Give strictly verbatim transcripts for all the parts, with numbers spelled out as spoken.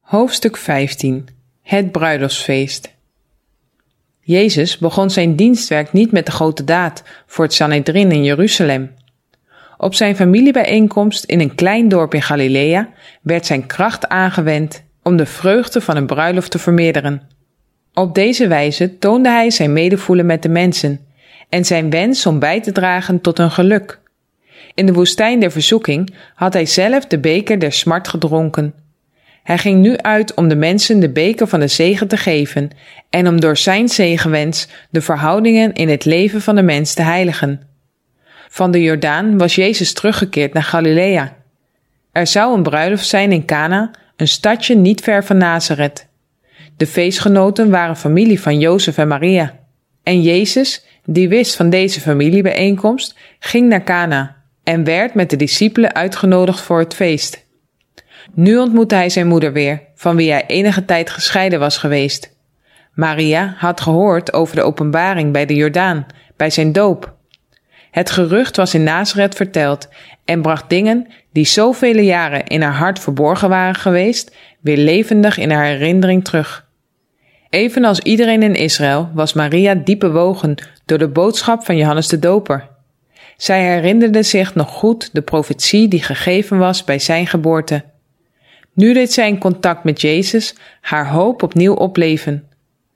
Hoofdstuk vijftien. Het bruiloftsfeest. Jezus begon zijn dienstwerk niet met de grote daad voor het Sanhedrin in Jeruzalem. Op zijn familiebijeenkomst in een klein dorp in Galilea werd zijn kracht aangewend om de vreugde van een bruiloft te vermeerderen. Op deze wijze toonde hij zijn medevoelen met de mensen en zijn wens om bij te dragen tot hun geluk. In de woestijn der verzoeking had hij zelf de beker der smart gedronken. Hij ging nu uit om de mensen de beker van de zegen te geven en om door zijn zegenwens de verhoudingen in het leven van de mens te heiligen. Van de Jordaan was Jezus teruggekeerd naar Galilea. Er zou een bruiloft zijn in Kana, een stadje niet ver van Nazareth. De feestgenoten waren familie van Jozef en Maria. En Jezus, die wist van deze familiebijeenkomst, ging naar Kana en werd met de discipelen uitgenodigd voor het feest. Nu ontmoette hij zijn moeder weer, van wie hij enige tijd gescheiden was geweest. Maria had gehoord over de openbaring bij de Jordaan, bij zijn doop. Het gerucht was in Nazareth verteld en bracht dingen die zoveel jaren in haar hart verborgen waren geweest, weer levendig in haar herinnering terug. Evenals iedereen in Israël was Maria diep bewogen door de boodschap van Johannes de Doper. Zij herinnerde zich nog goed de profetie die gegeven was bij zijn geboorte. Nu deed zij in contact met Jezus haar hoop opnieuw opleven.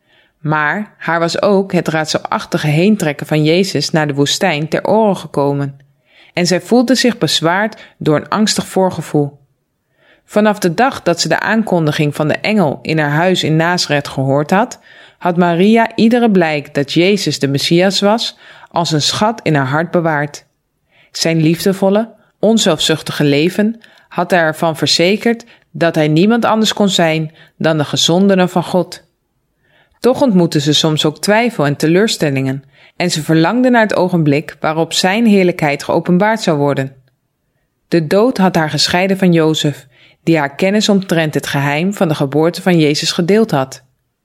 Maar haar was ook het raadselachtige heentrekken van Jezus naar de woestijn ter oren gekomen. En zij voelde zich bezwaard door een angstig voorgevoel. Vanaf de dag dat ze de aankondiging van de engel in haar huis in Nazareth gehoord had, had Maria iedere blijk dat Jezus de Messias was, als een schat in haar hart bewaard. Zijn liefdevolle, onzelfzuchtige leven had haar ervan verzekerd dat hij niemand anders kon zijn dan de gezondene van God. Toch ontmoette ze soms ook twijfel en teleurstellingen en ze verlangde naar het ogenblik waarop zijn heerlijkheid geopenbaard zou worden. De dood had haar gescheiden van Jozef, die haar kennis omtrent het geheim van de geboorte van Jezus gedeeld had.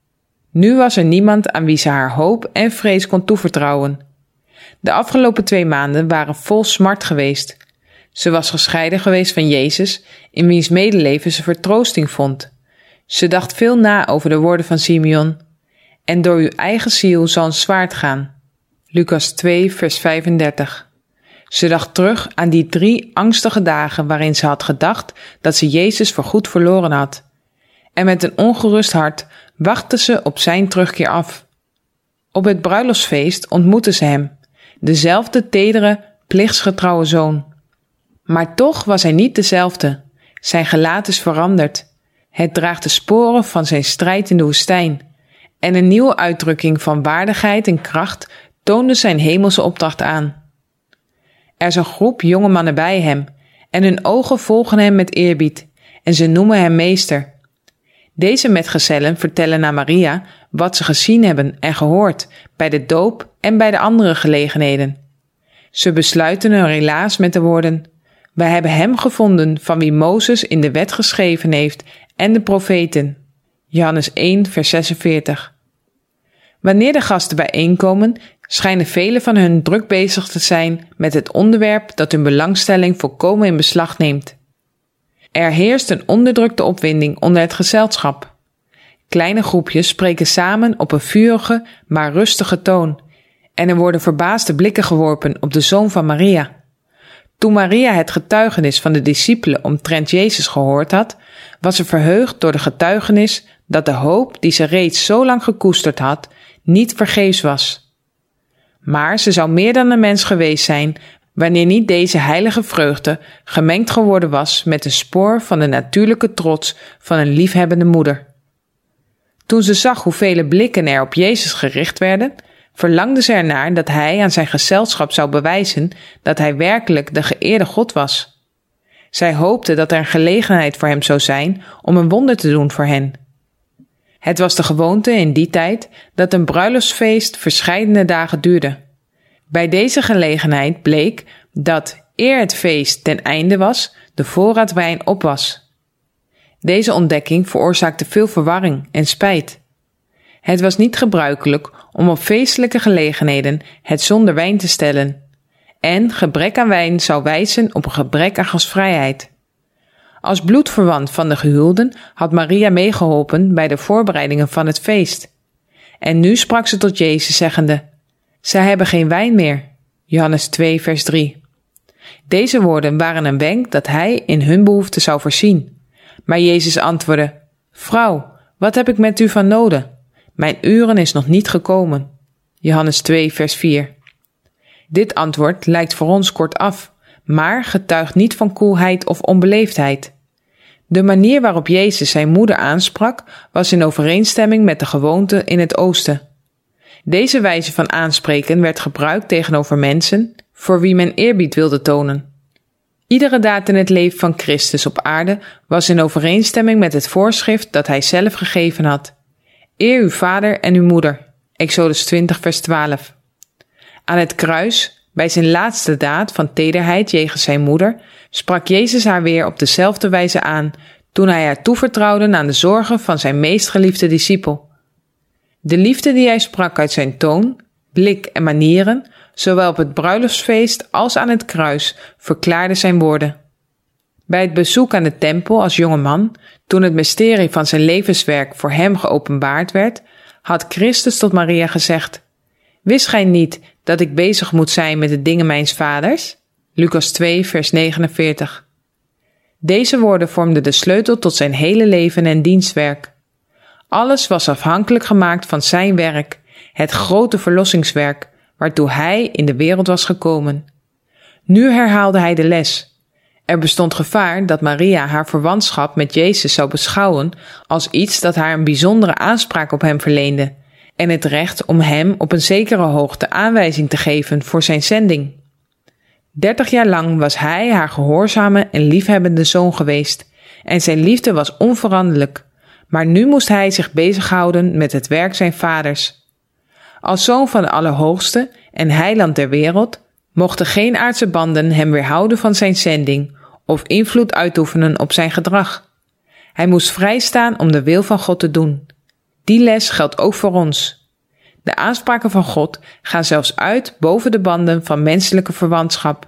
Nu was er niemand aan wie ze haar hoop en vrees kon toevertrouwen. De afgelopen twee maanden waren vol smart geweest. Ze was gescheiden geweest van Jezus, in wiens medeleven ze vertroosting vond. Ze dacht veel na over de woorden van Simeon. En door uw eigen ziel zal een zwaard gaan. Lucas twee, vers vijfendertig. Ze dacht terug aan die drie angstige dagen waarin ze had gedacht dat ze Jezus voorgoed verloren had. En met een ongerust hart wachtte ze op zijn terugkeer af. Op het bruiloftsfeest ontmoette ze hem, dezelfde tedere, plichtsgetrouwe zoon. Maar toch was hij niet dezelfde. Zijn gelaat is veranderd. Het draagt de sporen van zijn strijd in de woestijn. En een nieuwe uitdrukking van waardigheid en kracht toonde zijn hemelse opdracht aan. Er is een groep jonge mannen bij hem, en hun ogen volgen hem met eerbied, en ze noemen hem meester. Deze metgezellen vertellen aan Maria wat ze gezien hebben en gehoord bij de doop en bij de andere gelegenheden. Ze besluiten hun relaas met de woorden: wij hebben hem gevonden van wie Mozes in de wet geschreven heeft en de profeten. Johannes één, vers zesenveertig. Wanneer de gasten bijeenkomen, schijnen velen van hun druk bezig te zijn met het onderwerp dat hun belangstelling volkomen in beslag neemt. Er heerst een onderdrukte opwinding onder het gezelschap. Kleine groepjes spreken samen op een vurige, maar rustige toon, en er worden verbaasde blikken geworpen op de zoon van Maria. Toen Maria het getuigenis van de discipelen omtrent Jezus gehoord had, was ze verheugd door de getuigenis dat de hoop die ze reeds zo lang gekoesterd had, niet vergeefs was. Maar ze zou meer dan een mens geweest zijn, wanneer niet deze heilige vreugde gemengd geworden was met een spoor van de natuurlijke trots van een liefhebbende moeder. Toen ze zag hoeveel blikken er op Jezus gericht werden, verlangde ze ernaar dat hij aan zijn gezelschap zou bewijzen dat hij werkelijk de geëerde God was. Zij hoopte dat er een gelegenheid voor hem zou zijn om een wonder te doen voor hen. Het was de gewoonte in die tijd dat een bruiloftsfeest verscheidene dagen duurde. Bij deze gelegenheid bleek dat, eer het feest ten einde was, de voorraad wijn op was. Deze ontdekking veroorzaakte veel verwarring en spijt. Het was niet gebruikelijk om op feestelijke gelegenheden het zonder wijn te stellen, en gebrek aan wijn zou wijzen op een gebrek aan gastvrijheid. Als bloedverwant van de gehuwden had Maria meegeholpen bij de voorbereidingen van het feest. En nu sprak ze tot Jezus zeggende: zij hebben geen wijn meer. Johannes twee vers drie. Deze woorden waren een wenk dat hij in hun behoefte zou voorzien. Maar Jezus antwoordde: vrouw, wat heb ik met u van noden? Mijn uren is nog niet gekomen. Johannes twee vers vier. Dit antwoord lijkt voor ons kortaf, maar getuigt niet van koelheid of onbeleefdheid. De manier waarop Jezus zijn moeder aansprak was in overeenstemming met de gewoonte in het oosten. Deze wijze van aanspreken werd gebruikt tegenover mensen voor wie men eerbied wilde tonen. Iedere daad in het leven van Christus op aarde was in overeenstemming met het voorschrift dat hij zelf gegeven had. Eer uw vader en uw moeder. Exodus twintig vers twaalf. Aan het kruis, bij zijn laatste daad van tederheid jegens zijn moeder, sprak Jezus haar weer op dezelfde wijze aan, toen hij haar toevertrouwde aan de zorgen van zijn meest geliefde discipel. De liefde die hij sprak uit zijn toon, blik en manieren, zowel op het bruiloftsfeest als aan het kruis, verklaarde zijn woorden. Bij het bezoek aan de tempel als jonge man, toen het mysterie van zijn levenswerk voor hem geopenbaard werd, had Christus tot Maria gezegd: wist gij niet dat ik bezig moet zijn met de dingen mijns vaders? Lucas twee vers negenenveertig. Deze woorden vormden de sleutel tot zijn hele leven en dienstwerk. Alles was afhankelijk gemaakt van zijn werk, het grote verlossingswerk, waartoe hij in de wereld was gekomen. Nu herhaalde hij de les. Er bestond gevaar dat Maria haar verwantschap met Jezus zou beschouwen als iets dat haar een bijzondere aanspraak op hem verleende en het recht om hem op een zekere hoogte aanwijzing te geven voor zijn zending. Dertig jaar lang was hij haar gehoorzame en liefhebbende zoon geweest en zijn liefde was onveranderlijk, maar nu moest hij zich bezighouden met het werk zijn vaders. Als zoon van de Allerhoogste en heiland der wereld mochten geen aardse banden hem weerhouden van zijn zending of invloed uitoefenen op zijn gedrag. Hij moest vrijstaan om de wil van God te doen. Die les geldt ook voor ons. De aanspraken van God gaan zelfs uit boven de banden van menselijke verwantschap.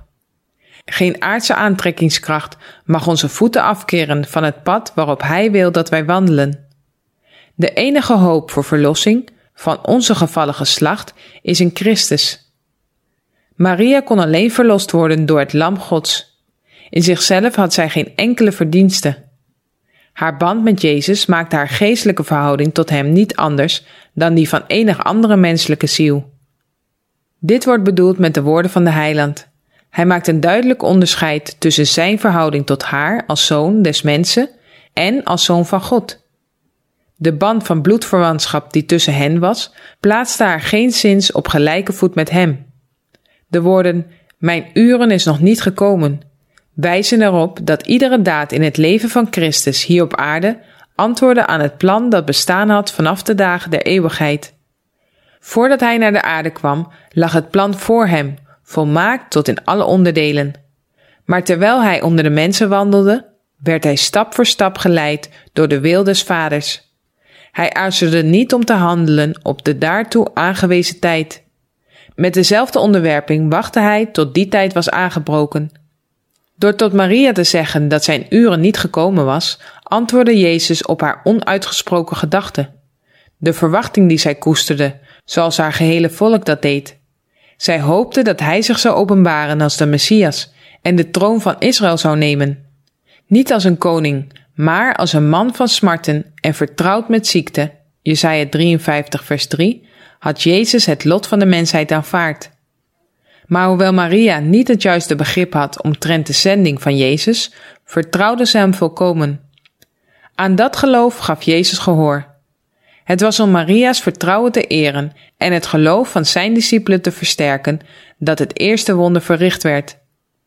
Geen aardse aantrekkingskracht mag onze voeten afkeren van het pad waarop Hij wil dat wij wandelen. De enige hoop voor verlossing van onze gevallen geslacht is in Christus. Maria kon alleen verlost worden door het Lam Gods. In zichzelf had zij geen enkele verdienste. Haar band met Jezus maakte haar geestelijke verhouding tot hem niet anders dan die van enig andere menselijke ziel. Dit wordt bedoeld met de woorden van de Heiland. Hij maakt een duidelijk onderscheid tussen zijn verhouding tot haar als zoon des mensen en als zoon van God. De band van bloedverwantschap die tussen hen was, plaatste haar geenszins op gelijke voet met hem. De woorden, mijn uren is nog niet gekomen, wijzen erop dat iedere daad in het leven van Christus hier op aarde antwoordde aan het plan dat bestaan had vanaf de dagen der eeuwigheid. Voordat hij naar de aarde kwam, lag het plan voor hem, volmaakt tot in alle onderdelen. Maar terwijl hij onder de mensen wandelde, werd hij stap voor stap geleid door de wil des Vaders. Hij aarzelde niet om te handelen op de daartoe aangewezen tijd. Met dezelfde onderwerping wachtte hij tot die tijd was aangebroken. Door tot Maria te zeggen dat zijn uren niet gekomen was, antwoordde Jezus op haar onuitgesproken gedachte. De verwachting die zij koesterde, zoals haar gehele volk dat deed. Zij hoopte dat hij zich zou openbaren als de Messias en de troon van Israël zou nemen. Niet als een koning, maar als een man van smarten en vertrouwd met ziekte, Jesaja drieënvijftig vers drie, had Jezus het lot van de mensheid aanvaard. Maar hoewel Maria niet het juiste begrip had omtrent de zending van Jezus, vertrouwde ze hem volkomen. Aan dat geloof gaf Jezus gehoor. Het was om Maria's vertrouwen te eren en het geloof van zijn discipelen te versterken dat het eerste wonder verricht werd.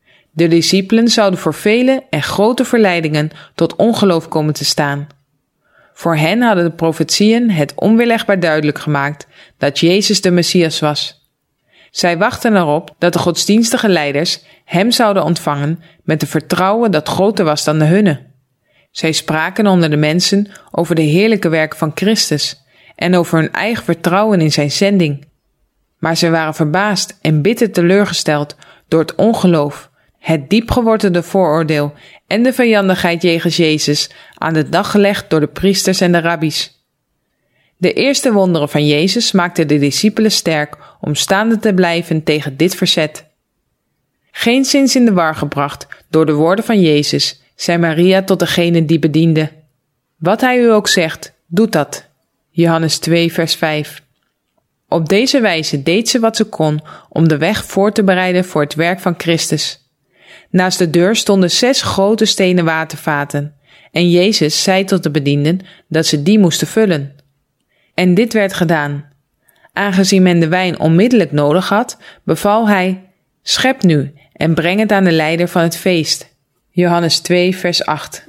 De discipelen zouden voor vele en grote verleidingen tot ongeloof komen te staan. Voor hen hadden de profetieën het onweerlegbaar duidelijk gemaakt dat Jezus de Messias was. Zij wachten erop dat de godsdienstige leiders hem zouden ontvangen met het vertrouwen dat groter was dan de hunne. Zij spraken onder de mensen over de heerlijke werken van Christus en over hun eigen vertrouwen in zijn zending. Maar zij waren verbaasd en bitter teleurgesteld door het ongeloof het diepgewortelde vooroordeel en de vijandigheid jegens Jezus aan de dag gelegd door de priesters en de rabbies. De eerste wonderen van Jezus maakten de discipelen sterk om staande te blijven tegen dit verzet. Geenszins in de war gebracht door de woorden van Jezus, zei Maria tot degene die bediende: wat hij u ook zegt, doet dat. Johannes twee vers vijf. Op deze wijze deed ze wat ze kon om de weg voor te bereiden voor het werk van Christus. Naast de deur stonden zes grote stenen watervaten en Jezus zei tot de bedienden dat ze die moesten vullen. En dit werd gedaan. Aangezien men de wijn onmiddellijk nodig had, beval hij: schep nu en breng het aan de leider van het feest. Johannes twee vers acht.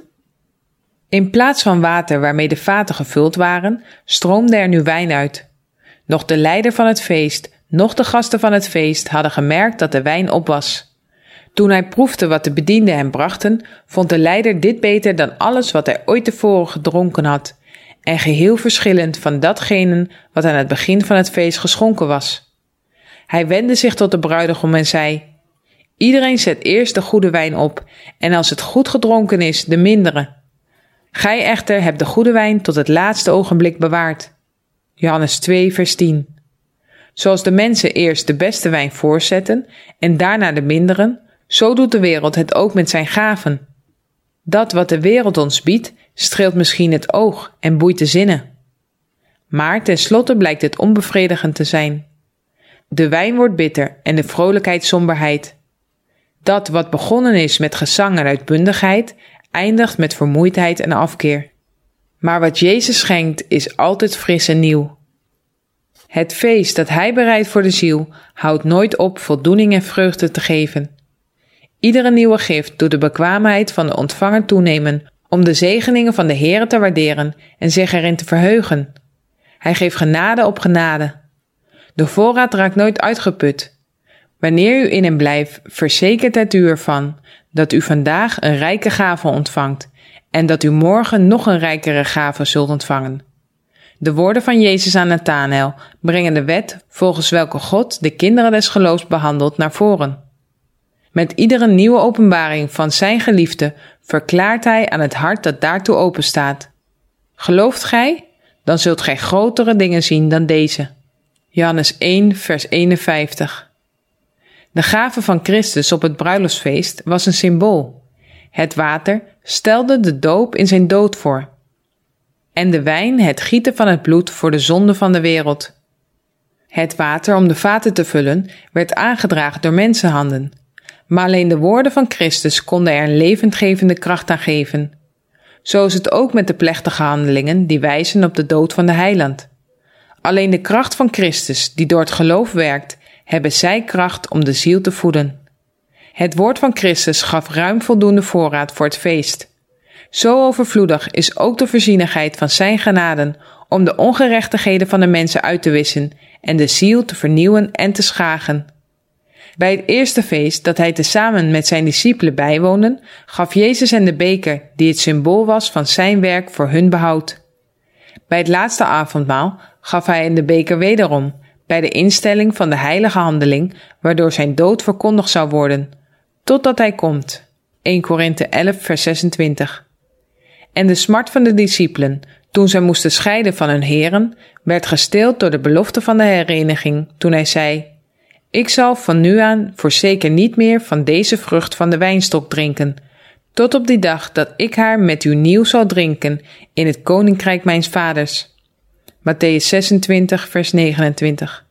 In plaats van water waarmee de vaten gevuld waren, stroomde er nu wijn uit. Noch de leider van het feest, noch de gasten van het feest hadden gemerkt dat de wijn op was. Toen hij proefde wat de bedienden hem brachten, vond de leider dit beter dan alles wat hij ooit tevoren gedronken had, en geheel verschillend van datgene wat aan het begin van het feest geschonken was. Hij wendde zich tot de bruidegom en zei: iedereen zet eerst de goede wijn op, en als het goed gedronken is, de mindere. Gij echter hebt de goede wijn tot het laatste ogenblik bewaard. Johannes twee vers tien. Zoals de mensen eerst de beste wijn voorzetten en daarna de minderen, zo doet de wereld het ook met zijn gaven. Dat wat de wereld ons biedt, streelt misschien het oog en boeit de zinnen. Maar tenslotte blijkt het onbevredigend te zijn. De wijn wordt bitter en de vrolijkheid somberheid. Dat wat begonnen is met gezang en uitbundigheid, eindigt met vermoeidheid en afkeer. Maar wat Jezus schenkt is altijd fris en nieuw. Het feest dat hij bereidt voor de ziel houdt nooit op voldoening en vreugde te geven. Iedere nieuwe gift doet de bekwaamheid van de ontvanger toenemen om de zegeningen van de Heere te waarderen en zich erin te verheugen. Hij geeft genade op genade. De voorraad raakt nooit uitgeput. Wanneer u in hem blijft, verzekert het u ervan dat u vandaag een rijke gave ontvangt en dat u morgen nog een rijkere gave zult ontvangen. De woorden van Jezus aan Nathanael brengen de wet volgens welke God de kinderen des geloofs behandelt naar voren. Met iedere nieuwe openbaring van zijn geliefde verklaart hij aan het hart dat daartoe openstaat: gelooft gij? Dan zult gij grotere dingen zien dan deze. Johannes één vers eenenvijftig. De gave van Christus op het bruiloftsfeest was een symbool. Het water stelde de doop in zijn dood voor. En de wijn het gieten van het bloed voor de zonde van de wereld. Het water om de vaten te vullen werd aangedragen door mensenhanden. Maar alleen de woorden van Christus konden er een levendgevende kracht aan geven. Zo is het ook met de plechtige handelingen die wijzen op de dood van de heiland. Alleen de kracht van Christus, die door het geloof werkt, hebben zij kracht om de ziel te voeden. Het woord van Christus gaf ruim voldoende voorraad voor het feest. Zo overvloedig is ook de voorzienigheid van zijn genaden om de ongerechtigheden van de mensen uit te wissen en de ziel te vernieuwen en te schagen. Bij het eerste feest dat hij tezamen met zijn discipelen bijwoonde, gaf Jezus hen de beker die het symbool was van zijn werk voor hun behoud. Bij het laatste avondmaal gaf hij hen de beker wederom, bij de instelling van de heilige handeling waardoor zijn dood verkondigd zou worden, totdat hij komt. Eerste Korinthe elf vers zesentwintig. En de smart van de discipelen, toen zij moesten scheiden van hun heren, werd gestild door de belofte van de hereniging, toen hij zei: ik zal van nu aan voorzeker niet meer van deze vrucht van de wijnstok drinken, tot op die dag dat ik haar met u nieuw zal drinken in het koninkrijk mijns vaders. Mattheüs zesentwintig vers negenentwintig.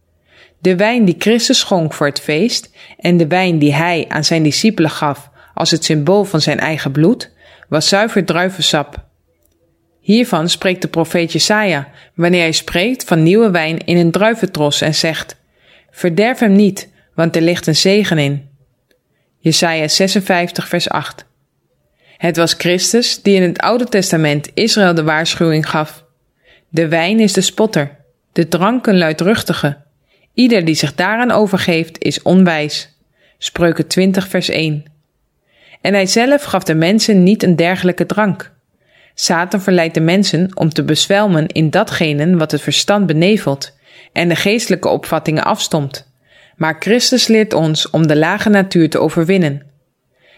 De wijn die Christus schonk voor het feest en de wijn die hij aan zijn discipelen gaf als het symbool van zijn eigen bloed, was zuiver druivensap. Hiervan spreekt de profeet Jesaja wanneer hij spreekt van nieuwe wijn in een druiventros en zegt: verderf hem niet, want er ligt een zegen in. Jesaja zesenvijftig vers acht. Het was Christus die in het Oude Testament Israël de waarschuwing gaf: de wijn is de spotter, de drank een luidruchtige. Ieder die zich daaraan overgeeft is onwijs. Spreuken twintig vers één. En hij zelf gaf de mensen niet een dergelijke drank. Satan verleidt de mensen om te bezwelmen in datgene wat het verstand benevelt en de geestelijke opvattingen afstomt. Maar Christus leert ons om de lage natuur te overwinnen.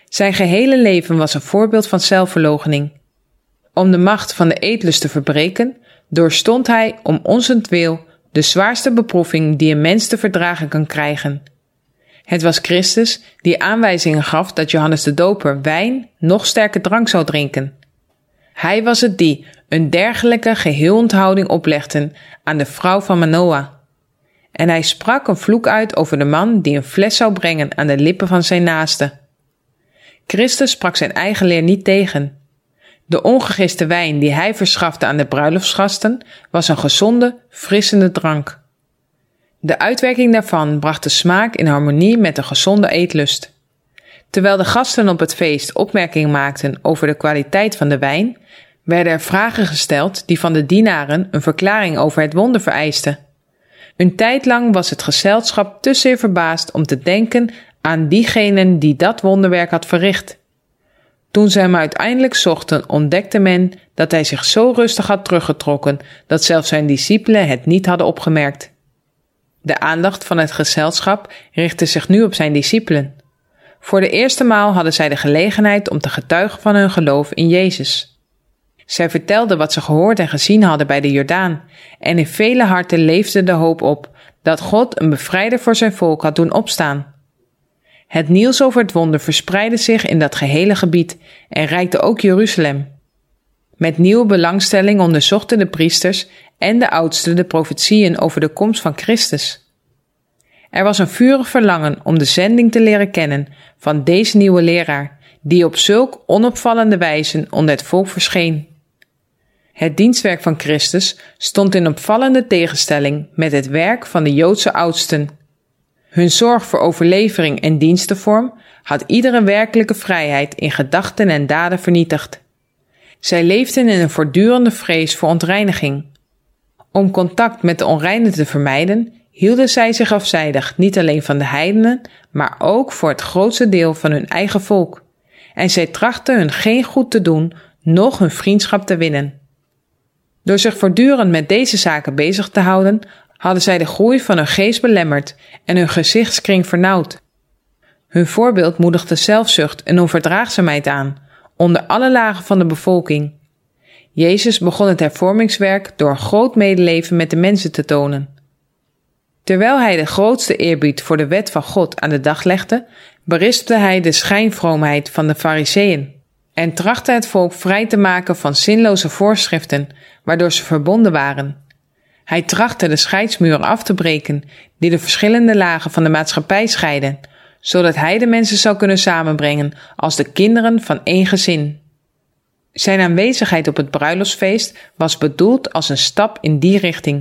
Zijn gehele leven was een voorbeeld van zelfverloochening. Om de macht van de eetlust te verbreken, doorstond hij om onzentwil de zwaarste beproeving die een mens te verdragen kan krijgen. Het was Christus die aanwijzingen gaf dat Johannes de Doper wijn, nog sterke drank zou drinken. Hij was het die een dergelijke geheelonthouding oplegde aan de vrouw van Manoa. En hij sprak een vloek uit over de man die een fles zou brengen aan de lippen van zijn naaste. Christus sprak zijn eigen leer niet tegen. De ongegiste wijn die hij verschafte aan de bruiloftsgasten was een gezonde, frissende drank. De uitwerking daarvan bracht de smaak in harmonie met de gezonde eetlust. Terwijl de gasten op het feest opmerkingen maakten over de kwaliteit van de wijn, werden er vragen gesteld die van de dienaren een verklaring over het wonder vereisten. Een tijd lang was het gezelschap te zeer verbaasd om te denken aan diegene die dat wonderwerk had verricht. Toen ze hem uiteindelijk zochten, ontdekte men dat hij zich zo rustig had teruggetrokken dat zelfs zijn discipelen het niet hadden opgemerkt. De aandacht van het gezelschap richtte zich nu op zijn discipelen. Voor de eerste maal hadden zij de gelegenheid om te getuigen van hun geloof in Jezus. Zij vertelden wat ze gehoord en gezien hadden bij de Jordaan, en in vele harten leefde de hoop op dat God een bevrijder voor zijn volk had doen opstaan. Het nieuws over het wonder verspreidde zich in dat gehele gebied en reikte ook Jeruzalem. Met nieuwe belangstelling onderzochten de priesters en de oudsten de profetieën over de komst van Christus. Er was een vurig verlangen om de zending te leren kennen van deze nieuwe leraar, die op zulk onopvallende wijze onder het volk verscheen. Het dienstwerk van Christus stond in opvallende tegenstelling met het werk van de Joodse oudsten. Hun zorg voor overlevering en dienstenvorm had iedere werkelijke vrijheid in gedachten en daden vernietigd. Zij leefden in een voortdurende vrees voor ontreiniging. Om contact met de onreine te vermijden, hielden zij zich afzijdig niet alleen van de heidenen, maar ook voor het grootste deel van hun eigen volk. En zij trachtten hun geen goed te doen, noch hun vriendschap te winnen. Door zich voortdurend met deze zaken bezig te houden, hadden zij de groei van hun geest belemmerd en hun gezichtskring vernauwd. Hun voorbeeld moedigde zelfzucht en onverdraagzaamheid aan, onder alle lagen van de bevolking. Jezus begon het hervormingswerk door een groot medeleven met de mensen te tonen. Terwijl hij de grootste eerbied voor de wet van God aan de dag legde, berispte hij de schijnvroomheid van de Farizeeën en trachtte het volk vrij te maken van zinloze voorschriften, waardoor ze verbonden waren. Hij trachtte de scheidsmuren af te breken die de verschillende lagen van de maatschappij scheiden, zodat hij de mensen zou kunnen samenbrengen als de kinderen van één gezin. Zijn aanwezigheid op het bruiloftsfeest was bedoeld als een stap in die richting.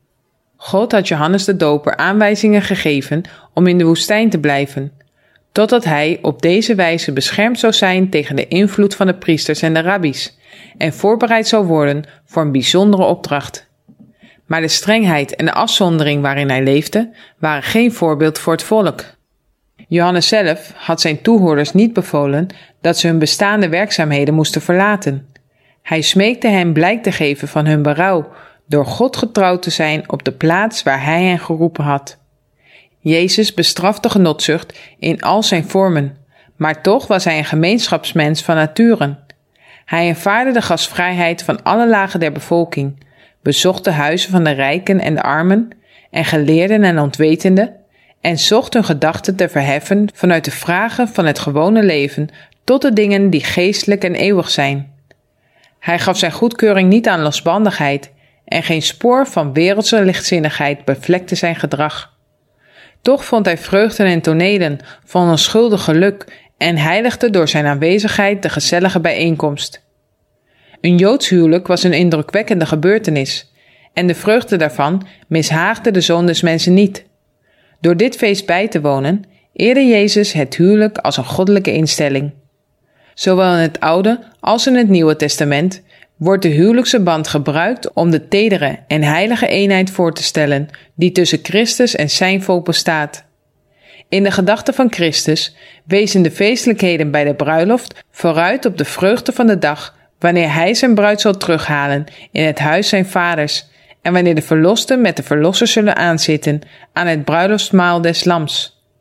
God had Johannes de Doper aanwijzingen gegeven om in de woestijn te blijven, totdat hij op deze wijze beschermd zou zijn tegen de invloed van de priesters en de rabbies en voorbereid zou worden voor een bijzondere opdracht. Maar de strengheid en de afzondering waarin hij leefde waren geen voorbeeld voor het volk. Johannes zelf had zijn toehoorders niet bevolen dat ze hun bestaande werkzaamheden moesten verlaten. Hij smeekte hen blijk te geven van hun berouw door God getrouw te zijn op de plaats waar hij hen geroepen had. Jezus bestrafte genotzucht in al zijn vormen, maar toch was hij een gemeenschapsmens van nature. Hij aanvaardde de gastvrijheid van alle lagen der bevolking, bezocht de huizen van de rijken en de armen en geleerden en ontwetenden en zocht hun gedachten te verheffen vanuit de vragen van het gewone leven tot de dingen die geestelijk en eeuwig zijn. Hij gaf zijn goedkeuring niet aan losbandigheid en geen spoor van wereldse lichtzinnigheid bevlekte zijn gedrag. Toch vond hij vreugden en tonelen van onschuldig geluk en heiligde door zijn aanwezigheid de gezellige bijeenkomst. Een Joods huwelijk was een indrukwekkende gebeurtenis en de vreugde daarvan mishaagde de Zoon des Mensen niet. Door dit feest bij te wonen, eerde Jezus het huwelijk als een goddelijke instelling. Zowel in het Oude als in het Nieuwe Testament wordt de huwelijkse band gebruikt om de tedere en heilige eenheid voor te stellen die tussen Christus en zijn volk bestaat. In de gedachte van Christus wezen de feestelijkheden bij de bruiloft vooruit op de vreugde van de dag wanneer hij zijn bruid zal terughalen in het huis zijn vaders en wanneer de verlosten met de verlosser zullen aanzitten aan het bruiloftsmaal des Lams.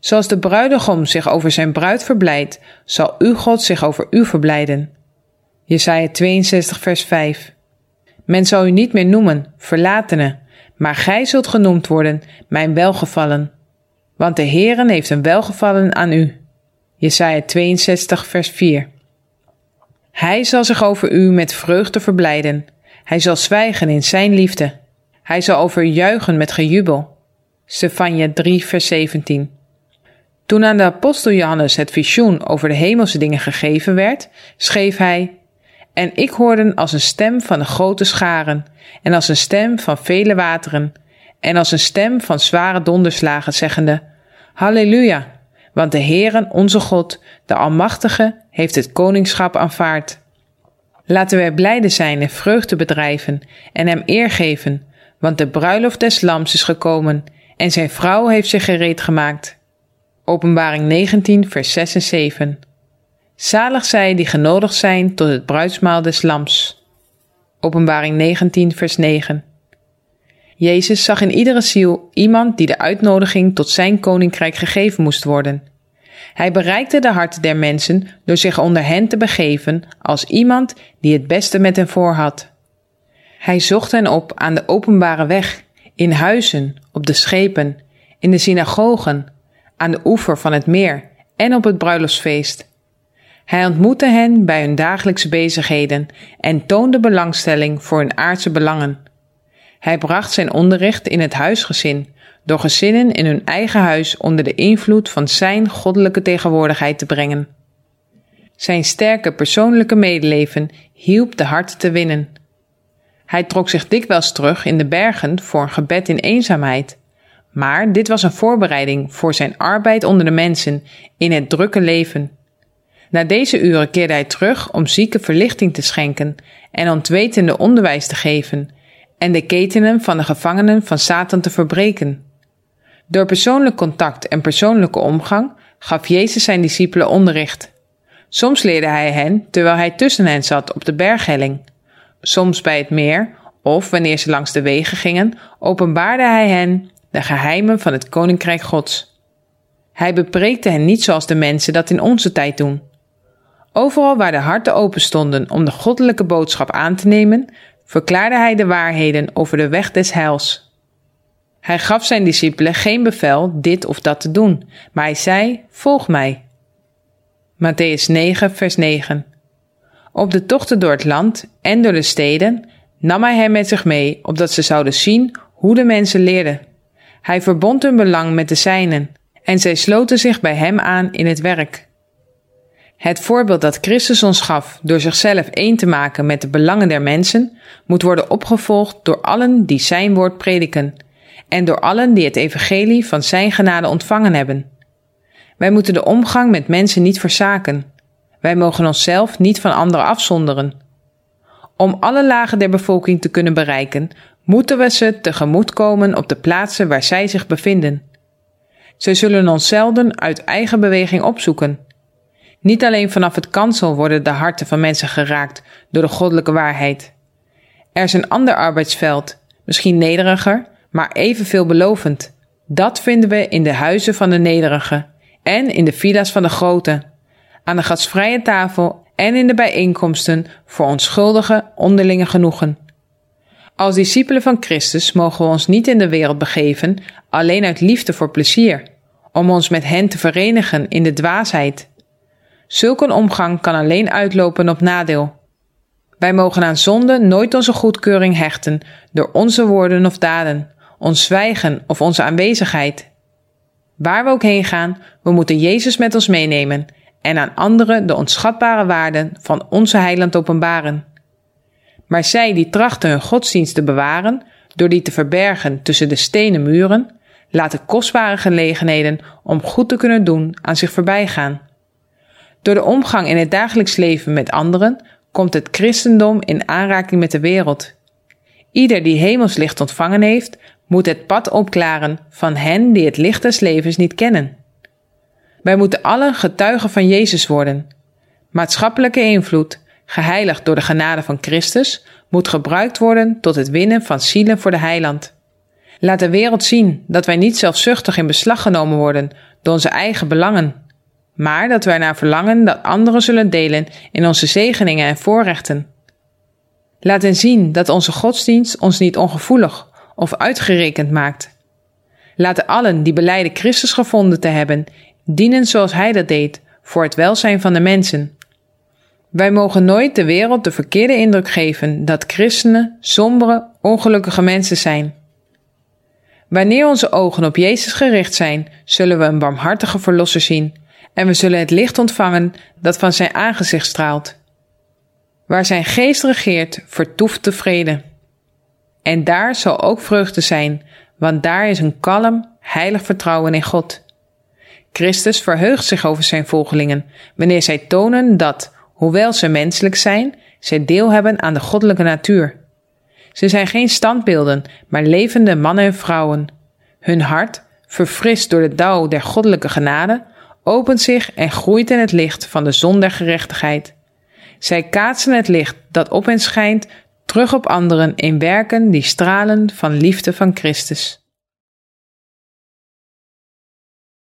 Zoals de bruidegom zich over zijn bruid verblijdt, zal uw God zich over u verblijden. Jesaja tweeënzestig vers vijf. Men zal u niet meer noemen, verlatene, maar gij zult genoemd worden, mijn welgevallen. Want de Heere heeft een welgevallen aan u. Jesaja tweeënzestig vers vier. Hij zal zich over u met vreugde verblijden. Hij zal zwijgen in zijn liefde. Hij zal over u juichen met gejubel. Stefanja drie vers zeventien. Toen aan de apostel Johannes het visioen over de hemelse dingen gegeven werd, schreef hij: En ik hoorde als een stem van de grote scharen, en als een stem van vele wateren, en als een stem van zware donderslagen, zeggende: Halleluja, want de Heere, onze God, de Almachtige, heeft het koningschap aanvaard. Laten wij blijde zijn en vreugde bedrijven en hem eer geven, want de bruiloft des Lams is gekomen en zijn vrouw heeft zich gereed gemaakt. Openbaring negentien vers zes en zeven. Zalig zij die genodigd zijn tot het bruidsmaal des Lams. Openbaring negentien vers negen. Jezus zag in iedere ziel iemand die de uitnodiging tot zijn koninkrijk gegeven moest worden. Hij bereikte de harten der mensen door zich onder hen te begeven als iemand die het beste met hen voor had. Hij zocht hen op aan de openbare weg, in huizen, op de schepen, in de synagogen, aan de oever van het meer en op het bruiloftsfeest. Hij ontmoette hen bij hun dagelijkse bezigheden en toonde belangstelling voor hun aardse belangen. Hij bracht zijn onderricht in het huisgezin, door gezinnen in hun eigen huis onder de invloed van zijn goddelijke tegenwoordigheid te brengen. Zijn sterke persoonlijke medeleven hielp de harten te winnen. Hij trok zich dikwijls terug in de bergen voor een gebed in eenzaamheid, maar dit was een voorbereiding voor zijn arbeid onder de mensen in het drukke leven. Na deze uren keerde hij terug om zieken verlichting te schenken en ontwetenden onderwijs te geven en de ketenen van de gevangenen van Satan te verbreken. Door persoonlijk contact en persoonlijke omgang gaf Jezus zijn discipelen onderricht. Soms leerde hij hen terwijl hij tussen hen zat op de berghelling. Soms bij het meer of wanneer ze langs de wegen gingen, openbaarde hij hen de geheimen van het koninkrijk Gods. Hij bepreekte hen niet zoals de mensen dat in onze tijd doen. Overal waar de harten open stonden om de goddelijke boodschap aan te nemen, verklaarde hij de waarheden over de weg des heils. Hij gaf zijn discipelen geen bevel dit of dat te doen, maar hij zei: volg mij. Mattheüs negen vers negen. Op de tochten door het land en door de steden nam hij hen met zich mee, opdat ze zouden zien hoe de mensen leerden. Hij verbond hun belang met de zijnen, en zij sloten zich bij hem aan in het werk. Het voorbeeld dat Christus ons gaf door zichzelf één te maken met de belangen der mensen, moet worden opgevolgd door allen die zijn woord prediken, en door allen die het evangelie van zijn genade ontvangen hebben. Wij moeten de omgang met mensen niet verzaken. Wij mogen onszelf niet van anderen afzonderen. Om alle lagen der bevolking te kunnen bereiken, moeten we ze tegemoetkomen op de plaatsen waar zij zich bevinden. Zij zullen ons zelden uit eigen beweging opzoeken. Niet alleen vanaf het kansel worden de harten van mensen geraakt door de goddelijke waarheid. Er is een ander arbeidsveld, misschien nederiger, maar evenveel belovend. Dat vinden we in de huizen van de nederigen en in de villa's van de groten, aan de gastvrije tafel en in de bijeenkomsten voor onschuldige onderlinge genoegen. Als discipelen van Christus mogen we ons niet in de wereld begeven alleen uit liefde voor plezier, om ons met hen te verenigen in de dwaasheid. Zulke een omgang kan alleen uitlopen op nadeel. Wij mogen aan zonde nooit onze goedkeuring hechten door onze woorden of daden, ons zwijgen of onze aanwezigheid. Waar we ook heen gaan, we moeten Jezus met ons meenemen en aan anderen de onschatbare waarden van onze heiland openbaren. Maar zij die trachten hun godsdienst te bewaren, door die te verbergen tussen de stenen muren, laten kostbare gelegenheden om goed te kunnen doen aan zich voorbij gaan. Door de omgang in het dagelijks leven met anderen komt het christendom in aanraking met de wereld. Ieder die hemelslicht ontvangen heeft, moet het pad opklaren van hen die het licht des levens niet kennen. Wij moeten allen getuigen van Jezus worden. Maatschappelijke invloed, geheiligd door de genade van Christus, moet gebruikt worden tot het winnen van zielen voor de heiland. Laat de wereld zien dat wij niet zelfzuchtig in beslag genomen worden door onze eigen belangen, maar dat wij naar verlangen dat anderen zullen delen in onze zegeningen en voorrechten. Laat hen zien dat onze godsdienst ons niet ongevoelig of uitgerekend maakt. Laten allen die belijden Christus gevonden te hebben, dienen zoals Hij dat deed, voor het welzijn van de mensen. Wij mogen nooit de wereld de verkeerde indruk geven dat christenen sombere, ongelukkige mensen zijn. Wanneer onze ogen op Jezus gericht zijn, zullen we een barmhartige verlosser zien en we zullen het licht ontvangen dat van zijn aangezicht straalt. Waar zijn geest regeert, vertoeft de vrede. En daar zal ook vreugde zijn, want daar is een kalm, heilig vertrouwen in God. Christus verheugt zich over zijn volgelingen, wanneer zij tonen dat, hoewel ze menselijk zijn, zij deel hebben aan de goddelijke natuur. Ze zijn geen standbeelden, maar levende mannen en vrouwen. Hun hart, verfrist door de dauw der goddelijke genade, opent zich en groeit in het licht van de zon der gerechtigheid. Zij kaatsen het licht dat op hen schijnt terug op anderen in werken die stralen van liefde van Christus.